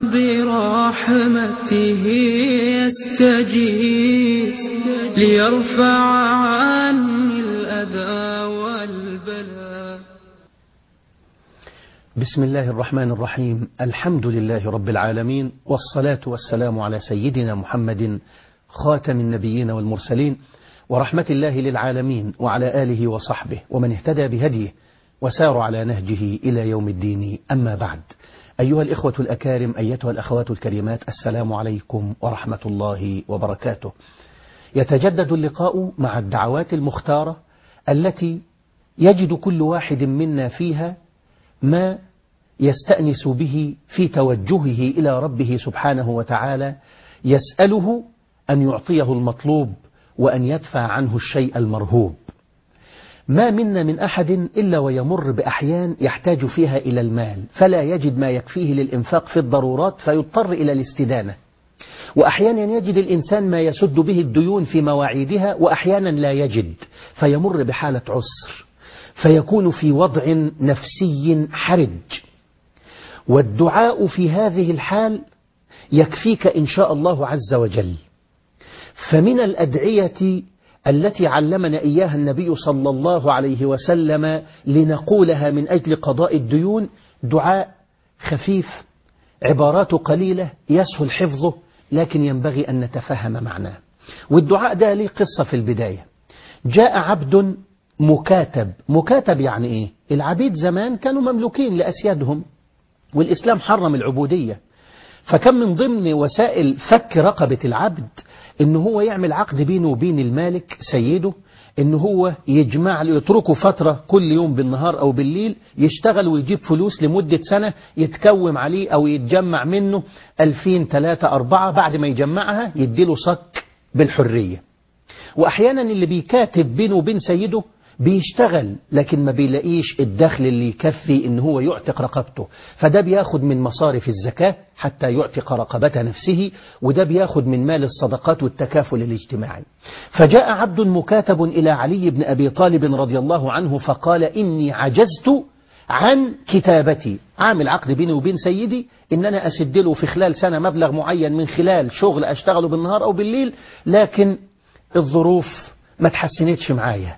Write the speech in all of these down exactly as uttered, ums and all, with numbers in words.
برحمته يستجيب ليرفع عني الأذى والبلاء. بسم الله الرحمن الرحيم. الحمد لله رب العالمين، والصلاة والسلام على سيدنا محمد خاتم النبيين والمرسلين، ورحمة الله للعالمين، وعلى آله وصحبه ومن اهتدى بهديه وسار على نهجه إلى يوم الدين. أما بعد، أيها الإخوة الأكارم، أيتها الأخوات الكريمات، السلام عليكم ورحمة الله وبركاته. يتجدد اللقاء مع الدعوات المختارة التي يجد كل واحد منا فيها ما يستأنس به في توجهه إلى ربه سبحانه وتعالى، يسأله أن يعطيه المطلوب وأن يدفع عنه الشيء المرهوب. ما منا من أحد إلا ويمر بأحيان يحتاج فيها إلى المال، فلا يجد ما يكفيه للإنفاق في الضرورات فيضطر إلى الاستدانة، وأحيانا يجد الإنسان ما يسد به الديون في مواعيدها، وأحيانا لا يجد فيمر بحالة عسر، فيكون في وضع نفسي حرج. والدعاء في هذه الحال يكفيك إن شاء الله عز وجل. فمن الأدعية التي علمنا إياها النبي صلى الله عليه وسلم لنقولها من أجل قضاء الديون دعاء خفيف، عبارات قليلة يسهل حفظه، لكن ينبغي أن نتفهم معناه. والدعاء ده ليه قصة في البداية. جاء عبد مكاتب. مكاتب يعني إيه؟ العبيد زمان كانوا مملوكين لأسيادهم، والإسلام حرم العبودية، فكان من ضمن وسائل فك رقبة العبد إن هو يعمل عقد بينه وبين المالك سيده، إن هو يجمع يتركه فترة كل يوم بالنهار أو بالليل يشتغل ويجيب فلوس لمدة سنة، يتكوم عليه أو يتجمع منه ألفين ثلاثة أربعة، بعد ما يجمعها يديله صك بالحرية. وأحيانا اللي بيكاتب بينه وبين سيده بيشتغل لكن ما بيلاقيش الدخل اللي يكفي إن هو يعتق رقبته، فده بياخد من مصارف الزكاة حتى يعتق رقبة نفسه، وده بياخد من مال الصدقات والتكافل الاجتماعي. فجاء عبد مكاتب إلى علي بن أبي طالب رضي الله عنه فقال: إني عجزت عن كتابتي، عامل عقد بيني وبين سيدي إن أنا أسد له في خلال سنة مبلغ معين من خلال شغل أشتغله بالنهار أو بالليل، لكن الظروف ما تحسنتش معايا،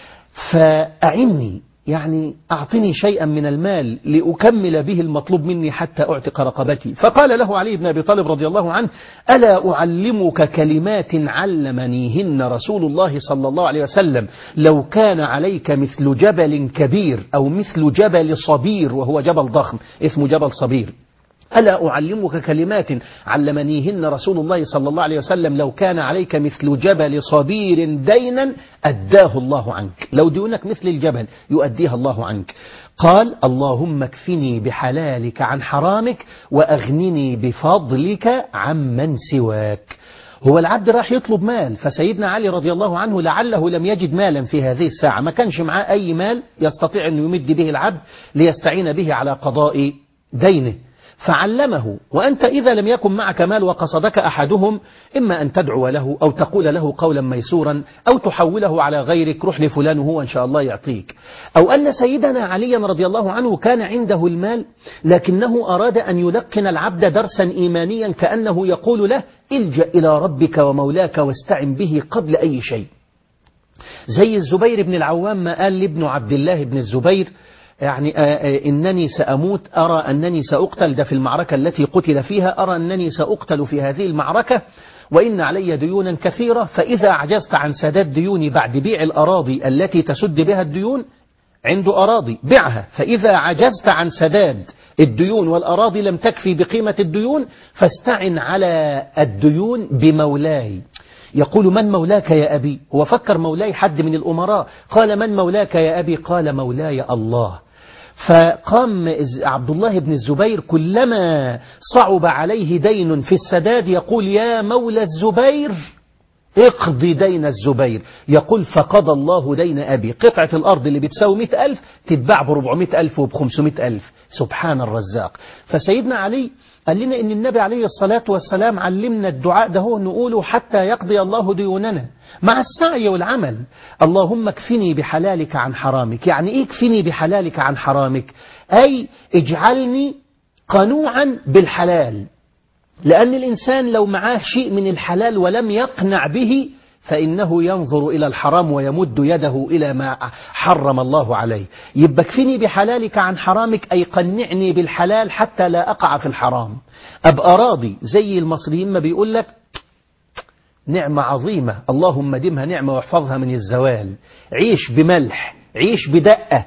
فأعني، يعني أعطني شيئا من المال لأكمل به المطلوب مني حتى أعتق رقبتي. فقال له علي بن أبي طالب رضي الله عنه: ألا أعلمك كلمات علمنيهن رسول الله صلى الله عليه وسلم لو كان عليك مثل جبل كبير أو مثل جبل صبير، وهو جبل ضخم اسمه جبل صبير. ألا أعلمك كلمات علمنيهن رسول الله صلى الله عليه وسلم لو كان عليك مثل جبل صبير دينا أداه الله عنك، لو ديونك مثل الجبل يؤديها الله عنك. قال: اللهم اكفني بحلالك عن حرامك وأغنني بفضلك عمن سواك. هو العبد راح يطلب مال، فسيدنا علي رضي الله عنه لعله لم يجد مالا في هذه الساعة، ما كانش معاه أي مال يستطيع أن يمد به العبد ليستعين به على قضاء دينه، فعلمه: وأنت إذا لم يكن معك مال وقصدك أحدهم، إما أن تدعو له أو تقول له قولا ميسورا أو تحوله على غيرك، روح لفلان وهو إن شاء الله يعطيك. أو أن سيدنا عليا رضي الله عنه كان عنده المال لكنه أراد أن يلقن العبد درسا إيمانيا، كأنه يقول له: الجأ إلى ربك ومولاك واستعن به قبل أي شيء. زي الزبير بن العوام ما قال لابن عبد الله بن الزبير: يعني إنني سأموت، أرى أنني سأقتل، ده في المعركة التي قتل فيها، أرى أنني سأقتل في هذه المعركة وإن علي ديونا كثيرة، فإذا عجزت عن سداد ديوني بعد بيع الأراضي التي تسد بها الديون، عنده أراضي بيعها، فإذا عجزت عن سداد الديون والأراضي لم تكفي بقيمة الديون فاستعن على الديون بمولاي. يقول: من مولاك يا أبي؟ هو فكر مولاي حد من الأمراء، قال: من مولاك يا أبي؟ قال: مولاي الله. فقام عبد الله بن الزبير كلما صعب عليه دين في السداد يقول: يا مولى الزبير اقضي دين الزبير. يقول: فقضى الله دين أبي، قطعة الأرض اللي بتساوي مئة ألف تتباع بربعمائة ألف وبخمسمائة ألف. سبحان الرزاق. فسيدنا علي قال لنا إن النبي عليه الصلاة والسلام علمنا الدعاء ده هو نقوله حتى يقضي الله ديوننا مع السعي والعمل. اللهم اكفني بحلالك عن حرامك. يعني إيه اكفني بحلالك عن حرامك؟ أي اجعلني قنوعا بالحلال، لأن الإنسان لو معاه شيء من الحلال ولم يقنع به فإنه ينظر إلى الحرام ويمد يده إلى ما حرم الله عليه. يبقى اكفني بحلالك عن حرامك، أي قنعني بالحلال حتى لا أقع في الحرام. أبقى راضي زي المصريين ما بيقول لك نعمة عظيمة اللهم دمها نعمة واحفظها من الزوال، عيش بملح، عيش بدقة.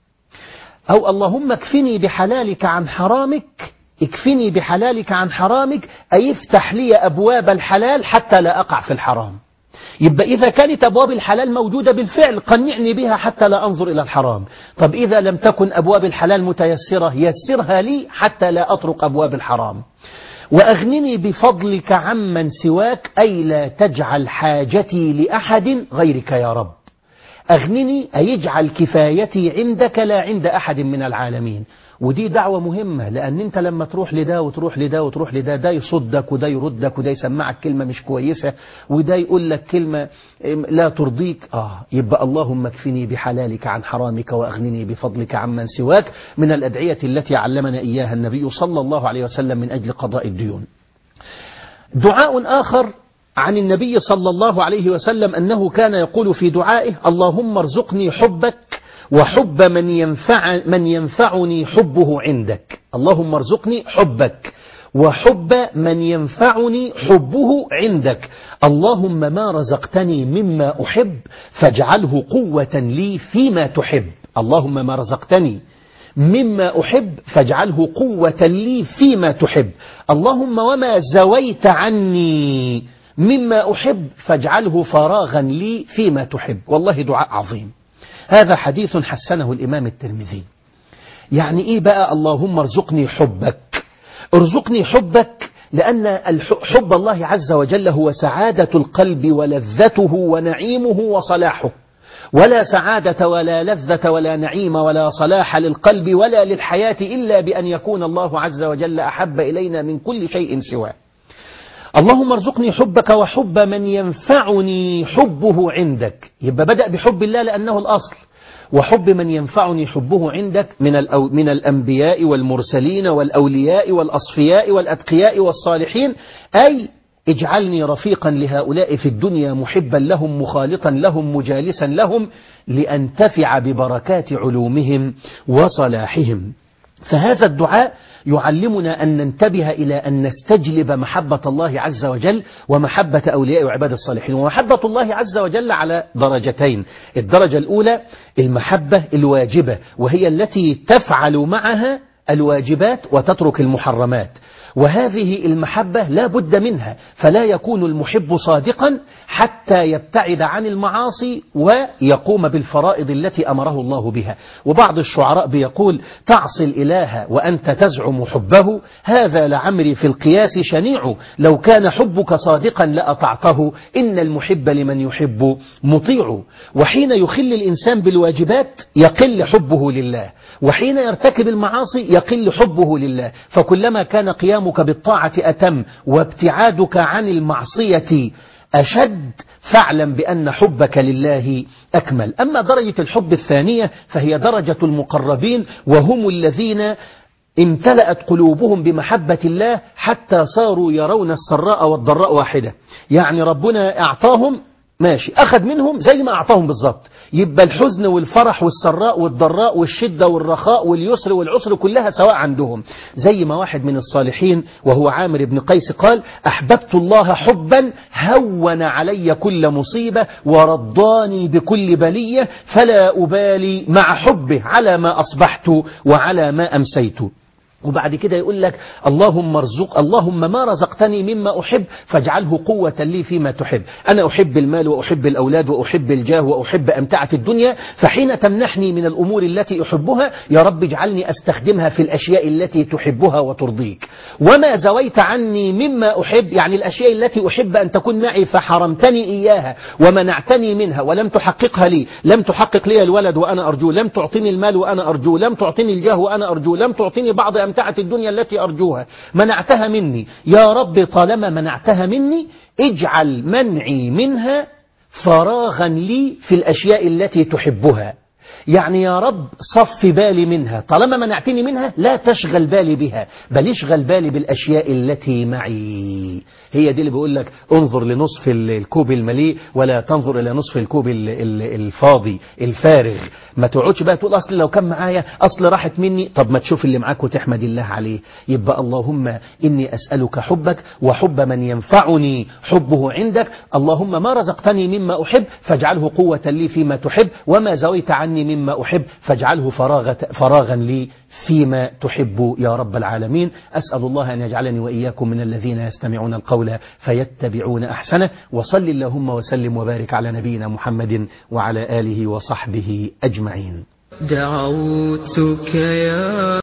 أو اللهم اكفني بحلالك عن حرامك، اكفني بحلالك عن حرامك أي افتح لي أبواب الحلال حتى لا أقع في الحرام. يبقى إذا كانت أبواب الحلال موجودة بالفعل قنعني بها حتى لا أنظر إلى الحرام. طب إذا لم تكن أبواب الحلال متيسرة يسرها لي حتى لا أطرق أبواب الحرام. وأغنني بفضلك عمن سواك أي لا تجعل حاجتي لأحد غيرك يا رب. أغنني أي اجعل كفايتي عندك لا عند أحد من العالمين. ودي دعوة مهمة، لأن أنت لما تروح لده وتروح لده وتروح لده، ده يصدك وده يردك وده يسمعك كلمة مش كويسة وده يقول لك كلمة لا ترضيك. آه يبقى اللهم اكفني بحلالك عن حرامك وأغنني بفضلك عمن سواك من الأدعية التي علمنا إياها النبي صلى الله عليه وسلم من أجل قضاء الديون. دعاء آخر عن النبي صلى الله عليه وسلم أنه كان يقول في دعائه اللهم ارزقني حبك وحب من ينفع من ينفعني حبه عندك. اللهم ارزقني حبك وحب من ينفعني حبه عندك. اللهم ما رزقتني مما أحب فاجعله قوة لي فيما تحب. اللهم ما رزقتني مما أحب فاجعله قوة لي فيما تحب. اللهم وما زويت عني مما أحب فاجعله فراغا لي فيما تحب. والله دعاء عظيم. هذا حديث حسنه الإمام الترمذي. يعني إيه بقى اللهم ارزقني حبك؟ ارزقني حبك لأن حب الله عز وجل هو سعادة القلب ولذته ونعيمه وصلاحه، ولا سعادة ولا لذة ولا نعيم ولا صلاح للقلب ولا للحياة إلا بأن يكون الله عز وجل أحب إلينا من كل شيء سواه. اللهم ارزقني حبك وحب من ينفعني حبه عندك. يبقى بدأ بحب الله لأنه الأصل، وحب من ينفعني حبه عندك من الأو من الأنبياء والمرسلين والأولياء والأصفياء والأتقياء والصالحين، أي اجعلني رفيقا لهؤلاء في الدنيا محبا لهم مخالطا لهم مجالسا لهم لأنتفع ببركات علومهم وصلاحهم. فهذا الدعاء يعلمنا أن ننتبه إلى أن نستجلب محبة الله عز وجل ومحبة أولياء وعباد الصالحين. ومحبة الله عز وجل على درجتين. الدرجة الأولى المحبة الواجبة، وهي التي تفعل معها الواجبات وتترك المحرمات، وهذه المحبة لا بد منها، فلا يكون المحب صادقا حتى يبتعد عن المعاصي ويقوم بالفرائض التي أمره الله بها. وبعض الشعراء بيقول تعصي الإله وأنت تزعم حبه، هذا لعمري في القياس شنيع، لو كان حبك صادقا لأطعته، إن المحب لمن يحب مطيع. وحين يخل الإنسان بالواجبات يقل حبه لله، وحين يرتكب المعاصي يقل حبه لله. فكلما كان قيامك بالطاعة أتم وابتعادك عن المعصية أشد فاعلم بأن حبك لله أكمل. أما درجة الحب الثانية فهي درجة المقربين، وهم الذين امتلأت قلوبهم بمحبة الله حتى صاروا يرون السراء والضراء واحدة. يعني ربنا أعطاهم ماشي، أخذ منهم زي ما أعطاهم بالضبط، يبقى الحزن والفرح والسراء والضراء والشدة والرخاء واليسر والعسر كلها سواء عندهم. زي ما واحد من الصالحين وهو عامر بن قيس قال أحببت الله حبا هون علي كل مصيبة ورضاني بكل بلية، فلا أبالي مع حبه على ما أصبحت وعلى ما أمسيت. وبعد كده يقول لك اللهم ارزق اللهم ما رزقتني مما أحب فاجعله قوة لي فيما تحب. أنا أحب المال وأحب الأولاد وأحب الجاه وأحب أمتعة الدنيا، فحين تمنحني من الأمور التي أحبها يا رب اجعلني أستخدمها في الأشياء التي تحبها وترضيك. وما زويت عني مما أحب، يعني الأشياء التي أحب أن تكون معي فحرمتني إياها ومنعتني منها ولم تحققها لي، لم تحقق لي الولد وأنا أرجو، لم تعطيني المال وأنا أرجو، لم تعطيني الجاه وأنا أرجو، لم تعطيني بعض أمتعة الدنيا التي أرجوها، منعتها مني. يا رب طالما منعتها مني اجعل منعي منها فراغا لي في الأشياء التي تحبها. يعني يا رب صف بالي منها، طالما منعتني منها لا تشغل بالي بها، بل اشغل بالي بالأشياء التي معي. هي دي اللي بيقول لك انظر لنصف الكوب المليء ولا تنظر إلى نصف الكوب الفاضي الفارغ. ما تقعدش بقى تقول أصل لو كان معايا أصل راحت مني. طب ما تشوف اللي معاك وتحمد الله عليه. يبقى اللهم إني أسألك حبك وحب من ينفعني حبه عندك. اللهم ما رزقتني مما أحب فاجعله قوة لي فيما تحب، وما زويت عني مما أحب فاجعله فراغا لي فيما تحب يا رب العالمين. أسأل الله أن يجعلني وإياكم من الذين يستمعون القول فيتبعون أحسنه. وصل اللهم وسلم وبارك على نبينا محمد وعلى آله وصحبه أجمعين. دعوتك يا